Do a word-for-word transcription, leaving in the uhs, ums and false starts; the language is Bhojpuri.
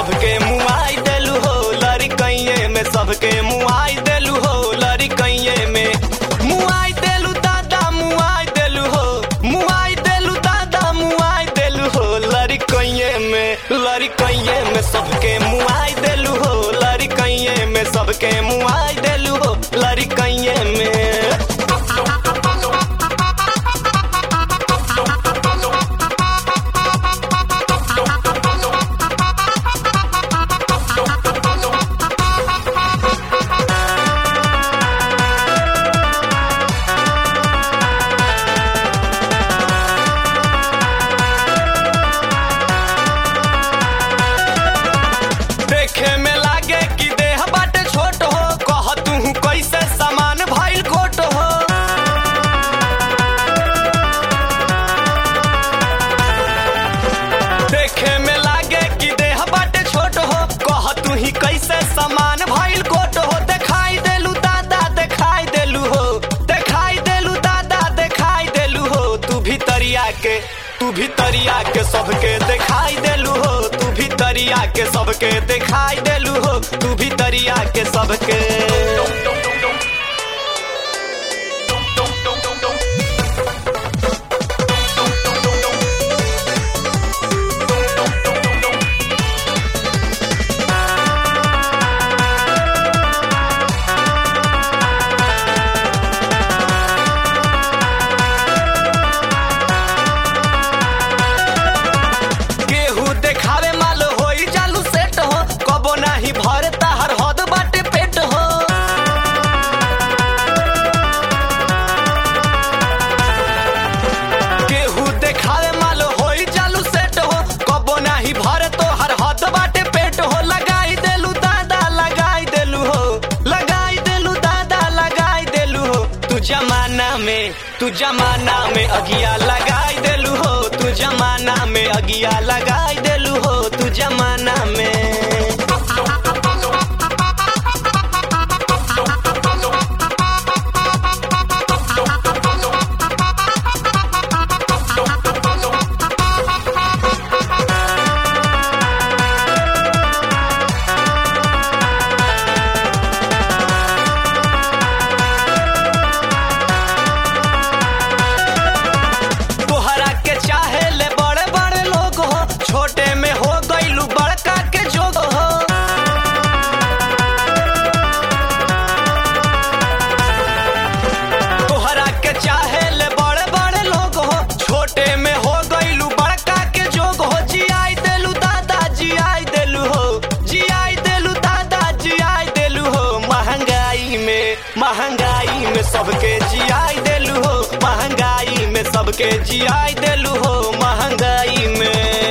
सबके मुआई देलू हो लड़कइये में सबके मुआई देलू हो लड़कइये में मुआई देलू दादा मुआई देलू हो मुआई देलू दादा मुआई देलू हो लड़कइये में लड़कइये में सबके मुआई देलू हो लड़कइये में सबके मुआई देलू हो लड़कइये में देखे में लागे कि देह बाटे छोट हो कह तू कैसे सामान भइल कोट हो देखे में लागे कि देह बाटे छोट हो कह तू ही कैसे सामान भइल कोट हो दिखाई देलू दादा दिखाई देलू हो दिखाई देलू दादा दिखाई देलू हो तू भी तरिया के तू भी तरिया के सबके दिखाई देलू हो तू भी तरिया के सबके दिखाई देलू हो तू भी तरिया के सबके केहू देखावे माल होई जालू सेट हो कबो नाही भरे ताहर हद बाटे पेट हो केहू देखावे माल होई जालू सेट हो कबो नाही भरे तोहर हद बाटे पेट हो लगाई देलू दादा लगाई देलू हो लगाई देलू दादा लगाई देलू हो तू जमाना में तू जमाना में अगिया लगाई देलू हो तू जमाना में अगिया लगाई देलू हो तू जमाना में तोहरा के चाहे ले बड़े बड़े लोग हो छोटे में हो गईलू बड़का के जोग हो तोहरा के चाहे ले बड़े बड़े लोग हो छोटे में हो गईलू बड़का के जोग हो जियाई देलू दादा जियाई देलू हो जियाई देलू दादा जियाई देलू हो महंगाई में महंगाई में सबके जियाई देलू हो महंगाई में सबके जियाई देलू हो महंगाई में